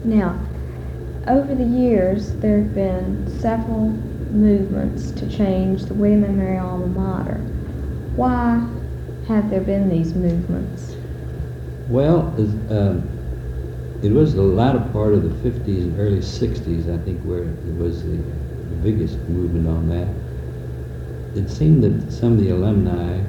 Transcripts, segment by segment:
Now, over the years, there have been several movements to change the William and Mary alma mater. Why have there been these movements? Well, it was the latter part of the 50s and early 60s, I think, where it was the biggest movement on that. It seemed that some of the alumni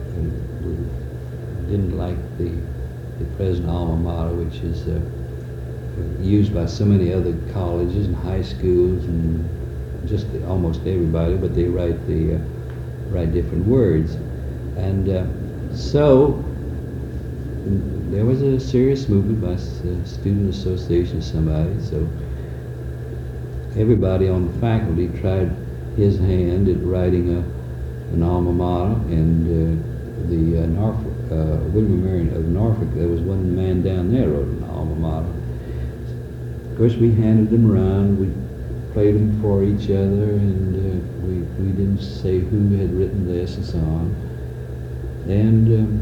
didn't like the present alma mater, which is used by so many other colleges and high schools and just almost everybody, but they write different words, and so there was a serious movement by student association or somebody. So everybody on the faculty tried his hand at writing an alma mater, and the William and Mary of Norfolk, there was one man down there wrote an alma mater. Of course, we handed them around, we played them for each other, and we didn't say who had written this and so on. And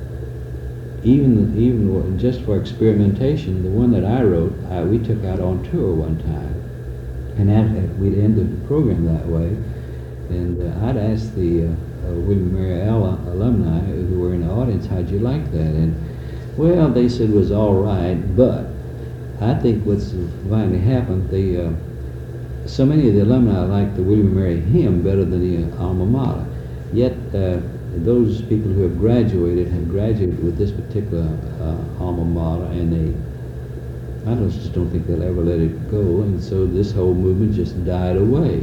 even just for experimentation, the one that I wrote, we took out on tour one time, and we'd end the program that way. And I'd asked the William and Mary alumni who were in the audience, how'd you like that? And well, they said it was all right, but I think what's finally happened, so many of the alumni liked the William and Mary hymn better than the alma mater. Yet those people who have graduated with this particular alma mater, and I just don't think they'll ever let it go, and so this whole movement just died away.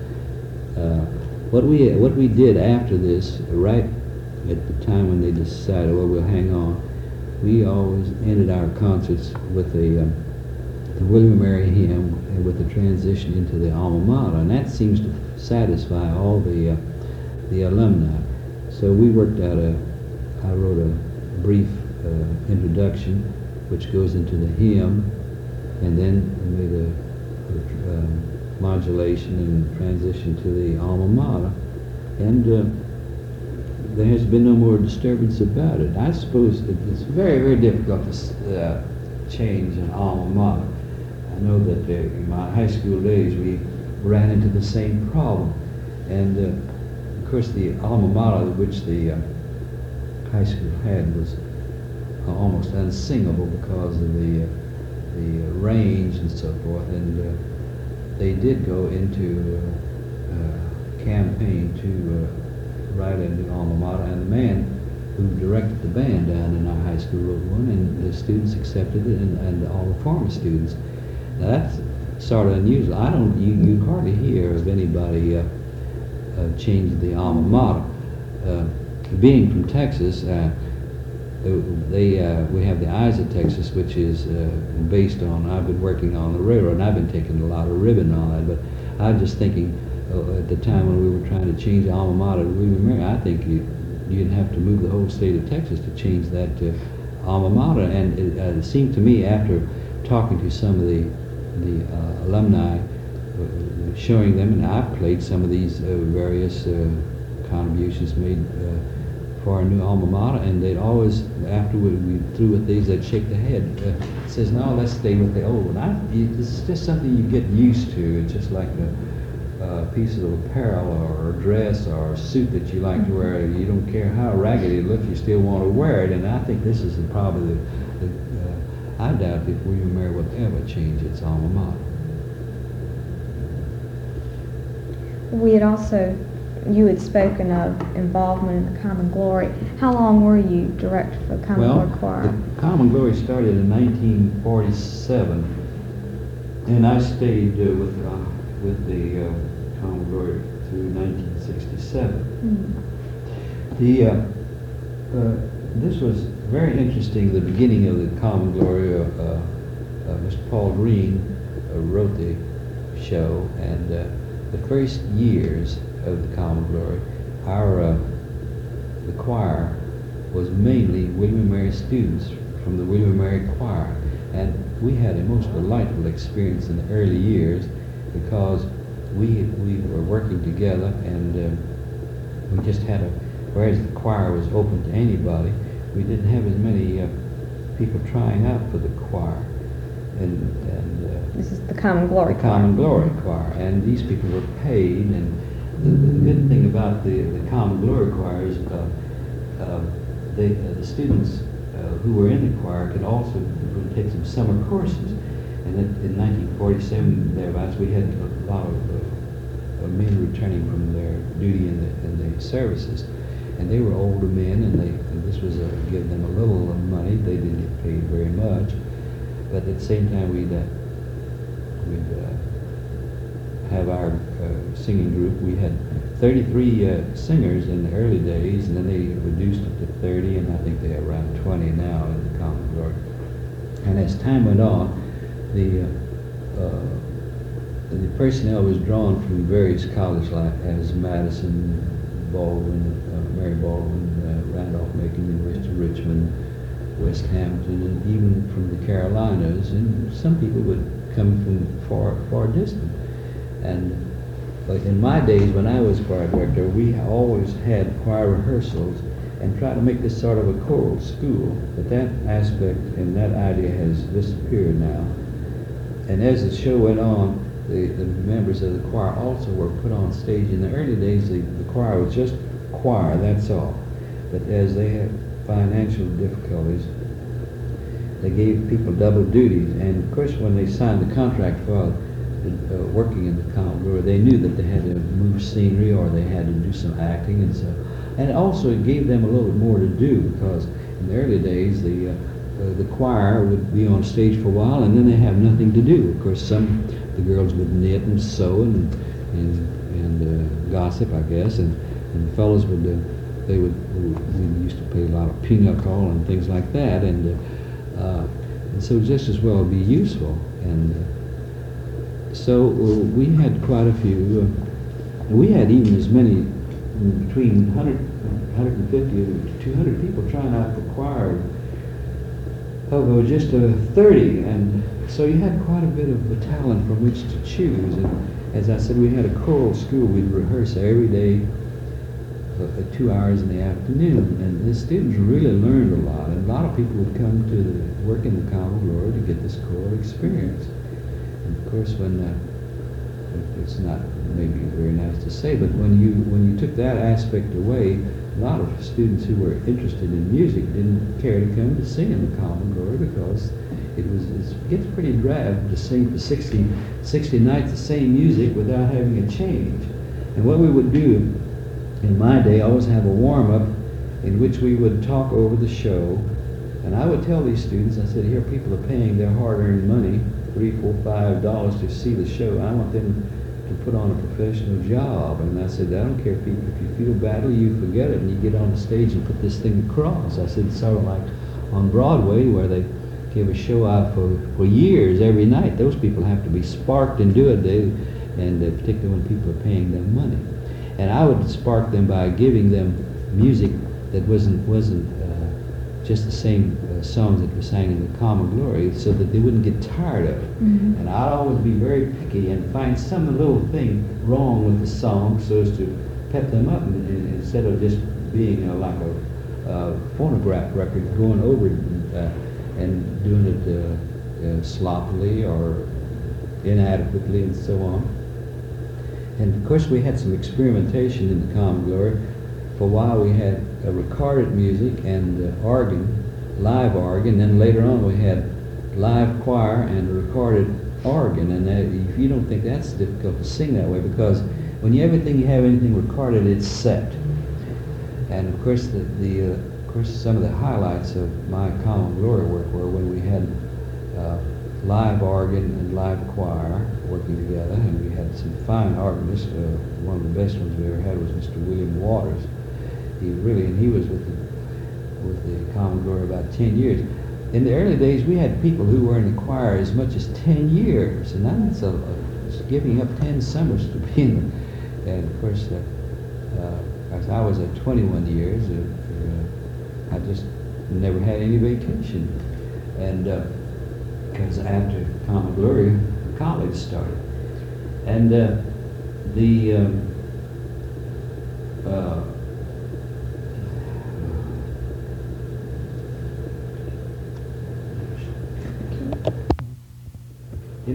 What we did after this, right at the time when they decided, well, we'll hang on, we always ended our concerts with the William and Mary hymn and with the transition into the alma mater, and that seems to satisfy all the alumni. So we worked out I wrote a brief introduction which goes into the hymn, and then made a modulation and transition to the alma mater, and there has been no more disturbance about it. I suppose it's very, very difficult to change an alma mater. I know that in my high school days we ran into the same problem, and of course the alma mater which the high school had was almost unsingable because of the range and so forth, and they did go into a campaign to write a new alma mater, and the man who directed the band down in our high school wrote one, and the students accepted it, and all the former students. Now that's sort of unusual. You hardly hear of anybody changing the alma mater. Being from Texas, we have the Eyes of Texas, which is based on, I've been working on the railroad, and I've been taking a lot of ribbon on that, but I was just thinking at the time when we were trying to change the alma mater to William and Mary, I think you'd have to move the whole state of Texas to change that to alma mater. And it seemed to me, after talking to some of the alumni, showing them, and I've played some of these various contributions made for our new alma mater, and they'd always, after we through with these, they'd shake their head. It says, no, let's stay with the old. It's just something you get used to. It's just like a piece of apparel or a dress or a suit that you like to wear. You don't care how ragged it looks, you still want to wear it. And I think this is probably I doubt if William and Mary will ever change its alma mater. You had spoken of involvement in the Common Glory. How long were you director for the Common Glory Choir? The Common Glory started in 1947, and I stayed with the Common Glory through 1967. This was very interesting. The beginning of the Common Glory, Mr. Paul Green wrote the show, and the first years of the Common Glory, the choir was mainly William and Mary students from the William and Mary choir, and we had a most delightful experience in the early years because we were working together, and we just had whereas the choir was open to anybody, we didn't have as many people trying out for the choir, and This is the Common Glory the Choir. Common Glory Choir, and these people were paid. And the good thing about the Common Glory Choir is the students who were in the choir could also take some summer courses. And in 1947, thereabouts, we had a lot of men returning from their duty in the services, and they were older men, and this was give them a little money. They didn't get paid very much, but at the same time, we'd have our singing group. We had 33 singers in the early days, and then they reduced it to 30, and I think they have around 20 now in the Common Glory. And as time went on, the personnel was drawn from various colleges, like as Madison, Baldwin, Mary Baldwin, Randolph-Macon, University of Richmond, West Hampton, and even from the Carolinas. And some people would come from far distant. And like in my days when I was choir director, we always had choir rehearsals and tried to make this sort of a choral school. But that aspect and that idea has disappeared now. And as the show went on, the members of the choir also were put on stage. In the early days, the choir was just choir, that's all. But as they had financial difficulties, they gave people double duties. And of course, when they signed the contract for working in the Common Glory, they knew that they had to move scenery or they had to do some acting and so. And also it gave them a little bit more to do, because in the early days, the choir would be on stage for a while and then they have nothing to do. Of course, the girls would knit and sew and gossip, I guess, and the fellows would we used to play a lot of pinochle and things like that, and so just as well be useful. And so we had quite a few. We had even as many, between 150 to 200 people trying out for choir. Of just 30, and so you had quite a bit of a talent from which to choose. And as I said, we had a choral school. We'd rehearse every day, 2 hours in the afternoon, and the students really learned a lot. And a lot of people would come to work in the Common Glory to get this choral experience. And of course, when it's not maybe very nice to say, but when you took that aspect away, a lot of students who were interested in music didn't care to come to sing in the Common Glory, because it gets pretty drab to sing for 60 nights the same music without having a change. And what we would do in my day, always have a warm-up in which we would talk over the show. And I would tell these students, I said, here people are paying their hard-earned money, $3, $4, $5 to see the show. I want them to put on a professional job. And I said, I don't care if you feel badly, you forget it and you get on the stage and put this thing across. I said, it's sort of like on Broadway where they give a show out for years every night. Those people have to be sparked and do it, and particularly when people are paying them money. And I would spark them by giving them music that wasn't just the same songs that were sang in the Common Glory, so that they wouldn't get tired of it. Mm-hmm. And I'd always be very picky and find some little thing wrong with the song so as to pep them up, and instead of just being like a phonograph record going over it and doing it sloppily or inadequately and so on. And of course we had some experimentation in the Common Glory. For a while we had recorded music and organ, live organ, then later on we had live choir and recorded organ. And if you don't think that's difficult to sing that way, because when you have anything recorded, it's set. And of course some of the highlights of my Common Glory work were when we had live organ and live choir working together, and we had some fine organists. One of the best ones we ever had was Mr. William Waters. He was with the Common Glory about 10 years. In the early days, we had people who were in the choir as much as 10 years, and that's giving up 10 summers to be in the. And of course, as I was at 21 years, I just never had any vacation, and because after Common Glory, college started, and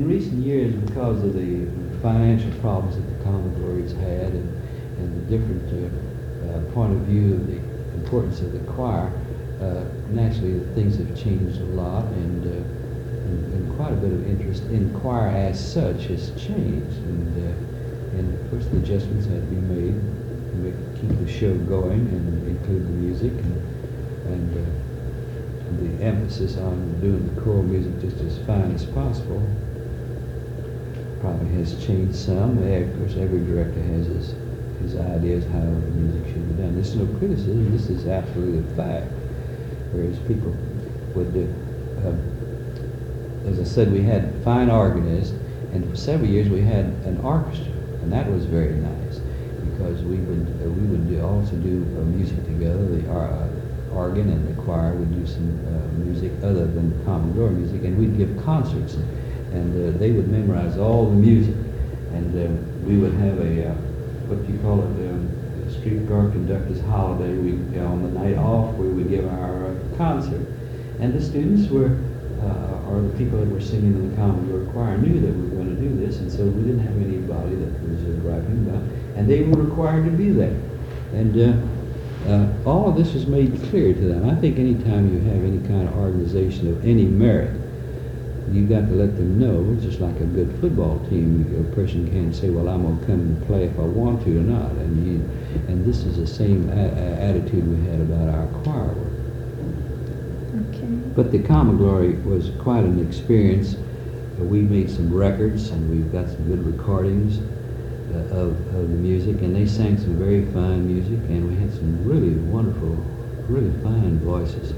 recent years, because of the financial problems that the Common Glory's had and the different point of view of the importance of the choir, naturally things have changed a lot, and quite a bit of interest in choir as such has changed, and of course the adjustments had to be made to keep the show going and include the music and the emphasis on doing the choral music just as fine as possible probably has changed some. Of course, every director has his ideas how the music should be done. There's no criticism. This is absolutely a fact. Whereas people would do, as I said, we had fine organists, and for several years we had an orchestra, and that was very nice because we would also do music together. The organ and the choir would do some music other than Common Glory music, and we'd give concerts, and they would memorize all the music, and we would have a what do you call it, a streetcar conductor's holiday. On the night off we would give our concert, and the students were or the people that were singing in the Common Glory choir knew that we were going to do this, and so we didn't have anybody that was griping about, and they were required to be there, and all of this was made clear to them. I think any time you have any kind of organization of any merit, you've got to let them know. It's just like a good football team. A person can't say, well, I'm going to come and play if I want to or not. And this is the same attitude we had about our choir work. Okay. But the Common Glory was quite an experience. We made some records, and we've got some good recordings of the music, and they sang some very fine music, and we had some really wonderful, really fine voices.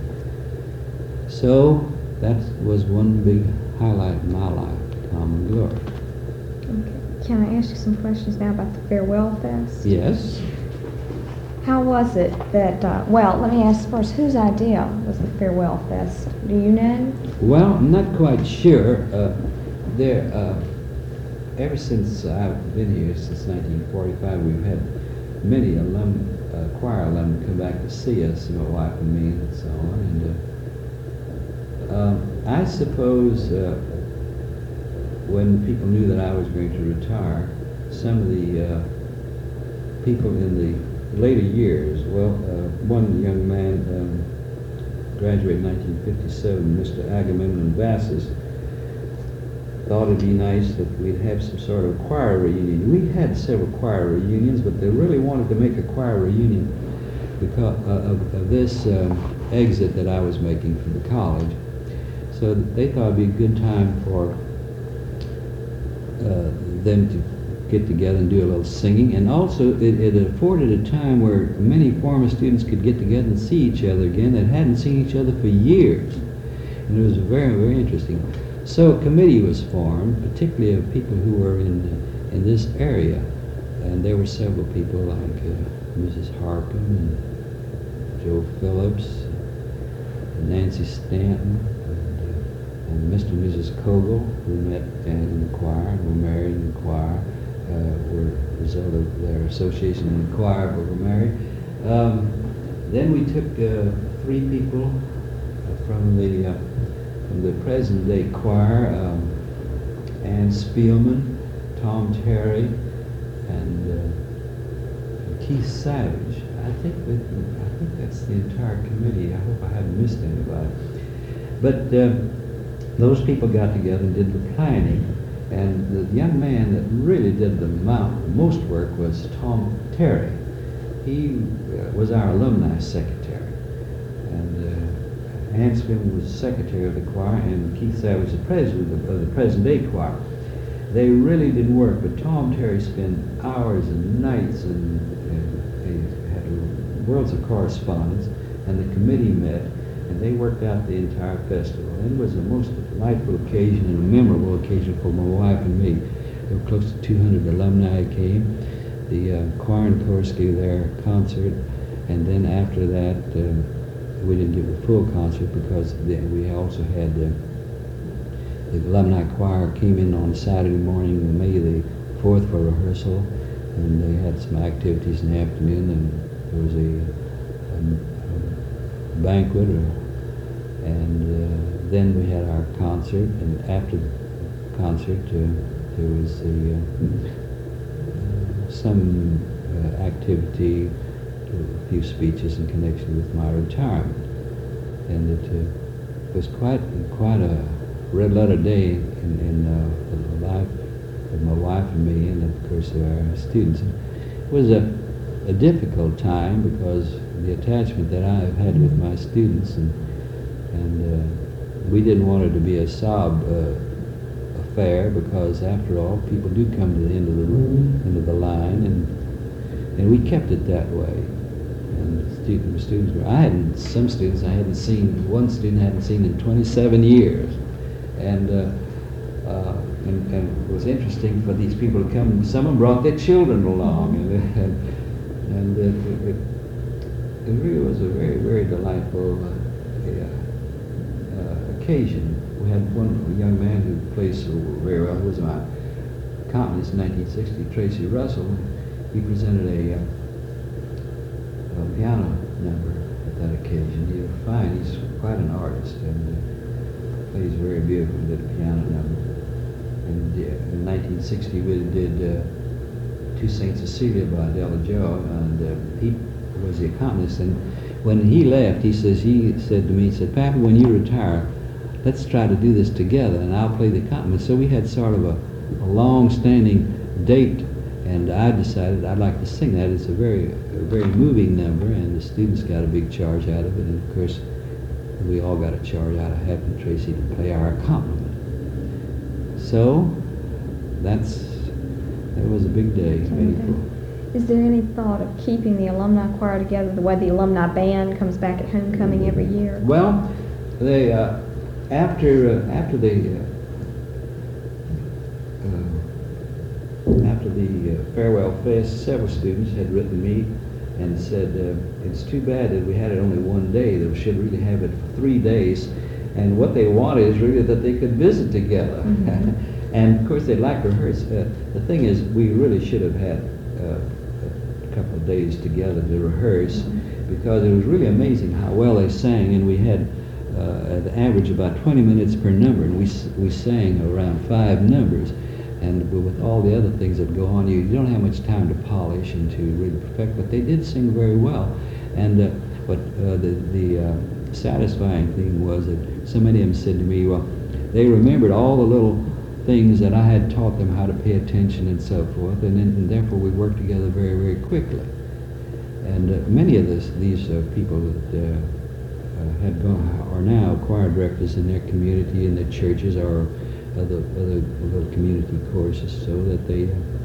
So that was one big highlight in my life, Common Glory. Okay. Can I ask you some questions now about the Farewell Fest? Yes. How was it that, well, let me ask first, whose idea was the Farewell Fest? Do you know? Well, I'm not quite sure. Ever since I've been here, since 1945, we've had many choir alum come back to see us, my wife and me, and so on. And I suppose when people knew that I was going to retire, some of the people in the later years, well, one young man graduated in 1957, Mr. Agamemnon Vassis, thought it'd be nice that we'd have some sort of choir reunion. We had several choir reunions, but they really wanted to make a choir reunion because of this exit that I was making from the college. So they thought it'd be a good time for them to get together and do a little singing, and also it afforded a time where many former students could get together and see each other again that hadn't seen each other for years, and it was very, very interesting. So a committee was formed, particularly of people who were in this area, and there were several people like Mrs. Harkin and Joe Phillips, and Nancy Stanton, and Mr. and Mrs. Kogel, who met in the choir and were married in the choir, were a result of their association in the choir, but were married. Then we took 3 people from the present-day choir, Ann Spielman, Tom Terry, and Keith Savage. I think that's the entire committee. I hope I haven't missed anybody. But those people got together and did the planning, and the young man that really did the most work was Tom Terry. He was our alumni secretary, and Ann Spielman was secretary of the choir, and Keith Savage the president of the present-day choir. They really did work, but Tom Terry spent hours and nights, and they had worlds of correspondence, and the committee met, and they worked out the entire festival. And it was a most delightful occasion and a memorable occasion for my wife and me. There were close to 200 alumni came. The choir and chorus gave their concert, and then after that, we didn't give a full concert because we also had the alumni choir came in on Saturday morning, May the 4th, for rehearsal, and they had some activities in the afternoon, and there was a banquet, and then we had our concert, and after the concert. There was some activity, a few speeches in connection with my retirement, and it was quite a red letter day in the life of my wife and me, and of course of our students. It was a difficult time because the attachment that I've had with my students, and we didn't want it to be a sob affair, because after all, people do come to the end of the line, and we kept it that way. And students were, some students I hadn't seen, one student I hadn't seen in 27 years, and it was interesting for these people to come. Some of them brought their children along, and it really was a very, very delightful occasion. We had one young man who plays so very well, who was my accompanist in 1960, Tracy Russell. He presented a piano number at that occasion. He was fine. He's quite an artist, and plays very beautifully, did a piano number. And in 1960 we did To St. Cecilia by Della Joe, and he was the accompanist. And when he left, he said to me, he said, "Pappy, when you retire, let's try to do this together, and I'll play the accompaniment." So we had sort of a long-standing date, and I decided I'd like to sing that. It's a very moving number, and the students got a big charge out of it, and of course we all got a charge out of having Tracy to play our accompaniment. So that was a big day. Is there any thought of keeping the alumni choir together the way the alumni band comes back at homecoming every year? Well, they after the farewell fest, several students had written me and said, it's too bad that we had it only one day. They should really have it for 3 days. And what they wanted is really that they could visit together. Mm-hmm. And of course they'd like to rehearse. The thing is, we really should have had a couple of days together to rehearse, because it was really amazing how well they sang, and we had the average about 20 minutes per number, and we sang around 5 numbers. And with all the other things that go on, you don't have much time to polish and to really perfect, but they did sing very well. And the satisfying thing was that so many of them said to me, well, they remembered all the little things that I had taught them how to pay attention and so forth, and therefore we worked together very, very quickly. And many of these people that had gone are now choir directors in their community, in their churches, or other little community courses, so that they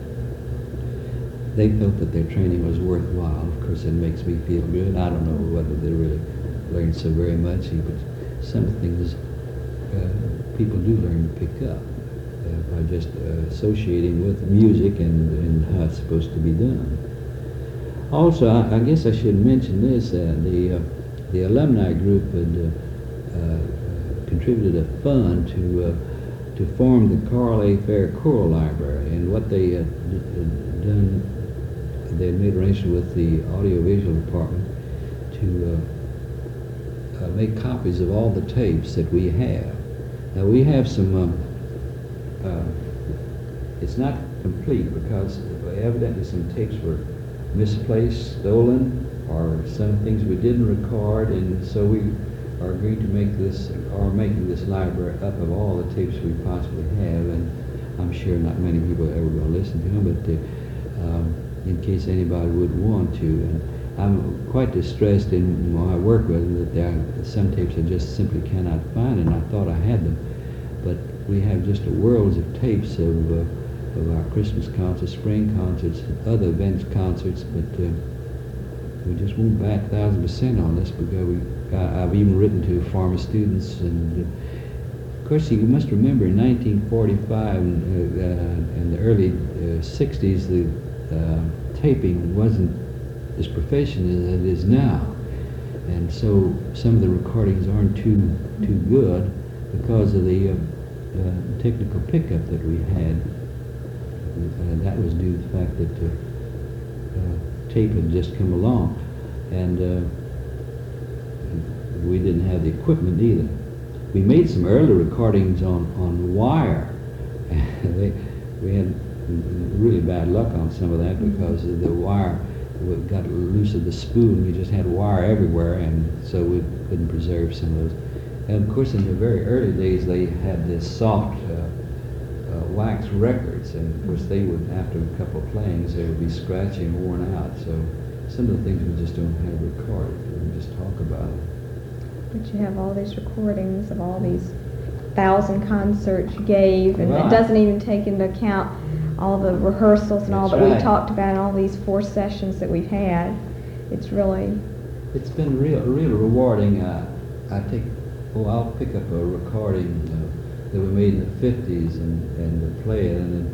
felt that their training was worthwhile. Of course, it makes me feel good. I don't know whether they really learned so very much, but some things people do learn to pick up by just associating with music and how it's supposed to be done. Also, I guess I should mention this: the alumni group had contributed a fund to form the Carl A. Fair Choral Library, and what they had done, they had made arrangements with the audiovisual department to make copies of all the tapes that we have. Now we have some, it's not complete because evidently some tapes were misplaced, stolen, or some things we didn't record, and so we are agreed to make this, or making this library up of all the tapes we possibly have, and I'm sure not many people are ever going to listen to them, but in case anybody would want to. And I'm quite distressed in my work with them that there are some tapes I just simply cannot find, and I thought I had them. But we have just a world of tapes of our Christmas concerts, spring concerts, other events concerts, but we just won't back 1,000% on this, because I've even written to former students, and of course you must remember in 1945 and the early 60s, the taping wasn't as proficient as it is now, and so some of the recordings aren't too good because of the technical pickup that we had. That was due to the fact that tape had just come along, and we didn't have the equipment either. We made some early recordings on wire, We had really bad luck on some of that because the wire got loose of the spool. You just had wire everywhere, and so we couldn't preserve some of those. And of course, in the very early days, they had this soft wax records, and of course, they would, after a couple of playings, they would be scratchy and worn out. So some of the things we just don't have recorded. We can just talk about it. But you have all these recordings of all these 1,000 concerts you gave, and Well, it doesn't even take into account all the rehearsals and all That's that we right. talked about and all these 4 sessions that we've had. It's really, It's been real rewarding. I'll pick up a recording that we made in the 50s and play it, and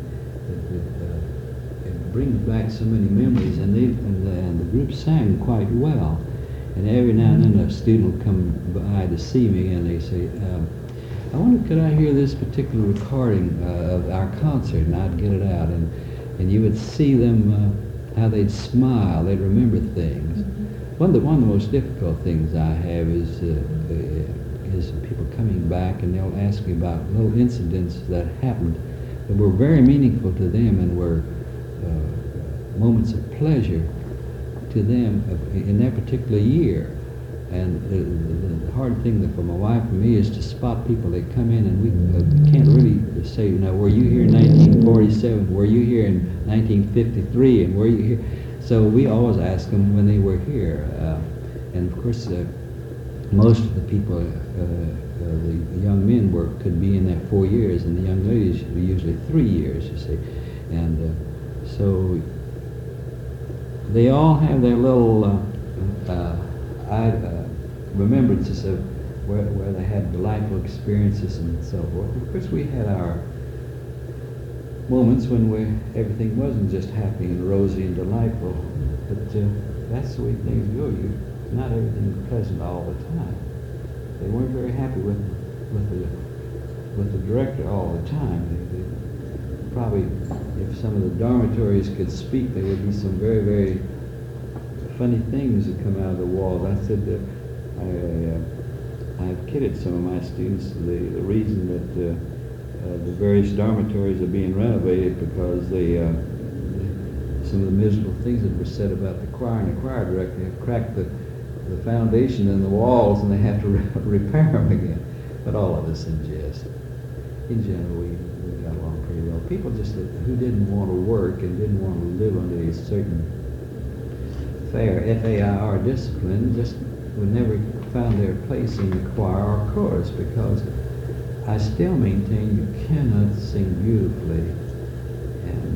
it brings back so many memories, and the group sang quite well. And every now and then a student will come by to see me, and they say, I wonder, could I hear this particular recording of our concert? And I'd get it out, and you would see them, how they'd smile, they'd remember things. One of the most difficult things I have is people coming back, and they'll ask me about little incidents that happened that were very meaningful to them and were moments of pleasure to them in that particular year. And the hard thing for my wife and me is to spot people that come in, and we can't really say, now, were you here in 1947? Were you here in 1953? And were you here? So we always ask them when they were here. And of course, most of the people, the young men could be in that 4 years, and the young ladies were usually 3 years, you see. And so they all have their little remembrances of where they had delightful experiences and so forth. Of course, we had our moments when everything wasn't just happy and rosy and delightful, but that's the way things go. Not everything is pleasant all the time. They weren't very happy with the director all the time. They probably, if some of the dormitories could speak, there would be some very, very funny things that come out of the wall. I said that I've kidded some of my students the reason that the various dormitories are being renovated because some of the miserable things that were said about the choir and the choir director have cracked the foundation in the walls, and they have to repair them again. But all of this in jest. In general, we got along pretty well. People just who didn't want to work and didn't want to live under a certain fair FAIR discipline just would never found their place in the choir or chorus, because I still maintain you cannot sing beautifully and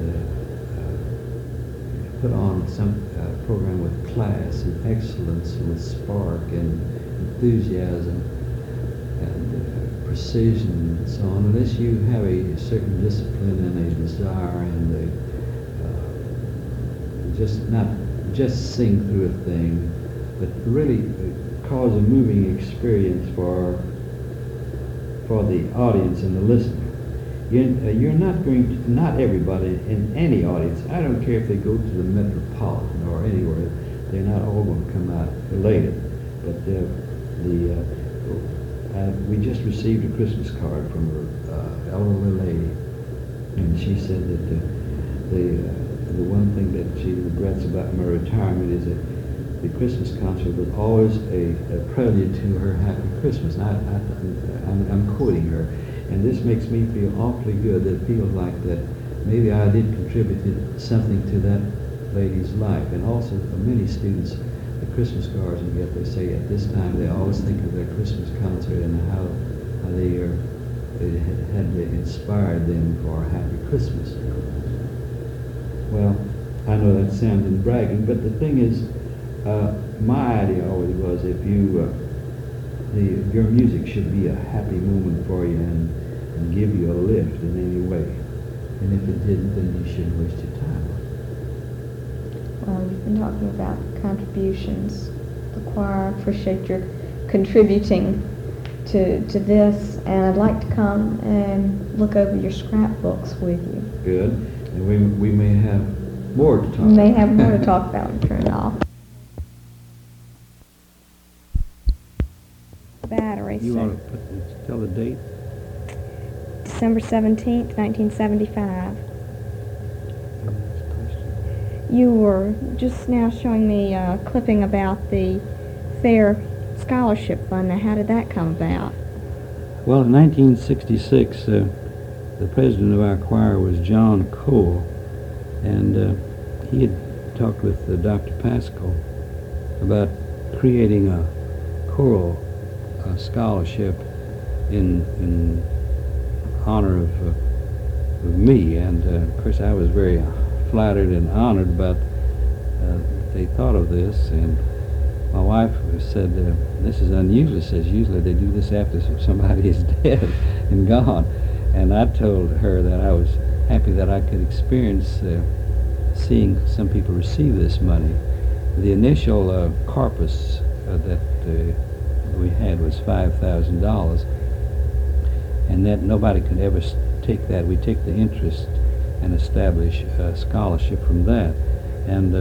put on some program with class and excellence and with spark and enthusiasm and precision and so on, unless you have a certain discipline and a desire and not just sing through a thing, but really cause a moving experience for the audience and the listener. You're not going to, not everybody in any audience, I don't care if they go to the Metropolitan or anywhere, they're not all going to come out elated. But we just received a Christmas card from an elderly lady, and she said that the one thing that she regrets about my retirement is that the Christmas concert was always a prelude to her happy Christmas. I'm quoting her, and this makes me feel awfully good. That it feels like that maybe I did contribute something to that lady's life. And also for many students, the Christmas cards you get, they say at this time they always think of their Christmas concert and how they had inspired them for a happy Christmas. Well, I know that sounds in bragging, but the thing is, my idea always was if your music should be a happy moment for you and give you a lift in any way. And if it didn't, then you shouldn't waste your time. Well, you've been talking about contributions. The choir, appreciate your contributing to this, and I'd like to come and look over your scrapbooks with you. Good. And we may have more to talk about. We may have more to talk about when we turn it off. Battery. You so want to tell the date? December 17th, 1975. You were just now showing me a clipping about the Fair Scholarship Fund. Now, how did that come about? Well, in 1966, the president of our choir was John Cole, and he had talked with Dr. Pascal about creating a choral scholarship in honor of me, and of course I was very flattered and honored about that they thought of this. And my wife said, this is unusual. Says usually they do this after somebody is dead and gone. And I told her that I was happy that I could experience seeing some people receive this money. The initial corpus that we had was $5,000, and that nobody could ever take that. We take the interest and establish a scholarship from that. And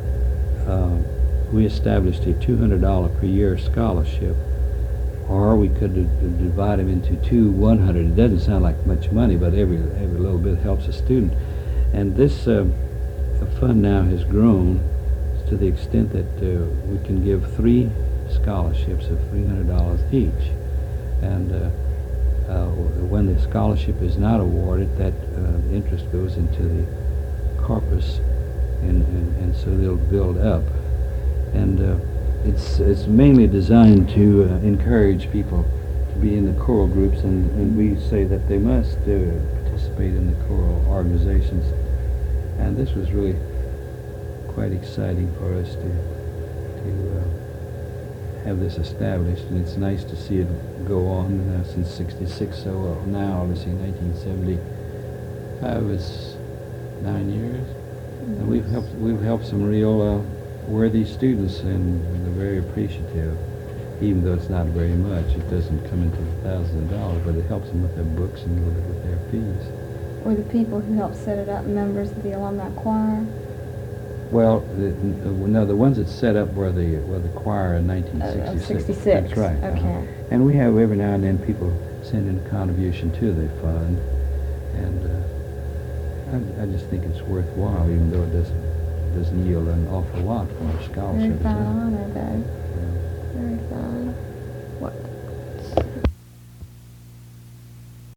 we established a $200 per year scholarship, or we could divide them into two 100. It doesn't sound like much money, but every little bit helps a student. And this fund now has grown to the extent that we can give 3 scholarships of $300 each. And when the scholarship is not awarded, that interest goes into the corpus, and so they'll build up. And it's mainly designed to encourage people to be in the choral groups, and we say that they must participate in the choral organizations. And this was really quite exciting for us to have this established, and it's nice to see it go on since '66. So now, obviously, 1975 is 9 years, and we've helped some real worthy students, and they're very appreciative. Even though it's not very much, it doesn't come into the thousands of dollars, but it helps them with their books and a little bit with their fees. Were the people who helped set it up members of the alumni choir? Well, no, the ones that set up were the choir in 1966. 66. That's right. Okay. And we have every now and then people send in a contribution to the fund, and I just think it's worthwhile, even though it doesn't yield an awful lot for a scholarship. Very fine honor, though. Yeah. Very fine.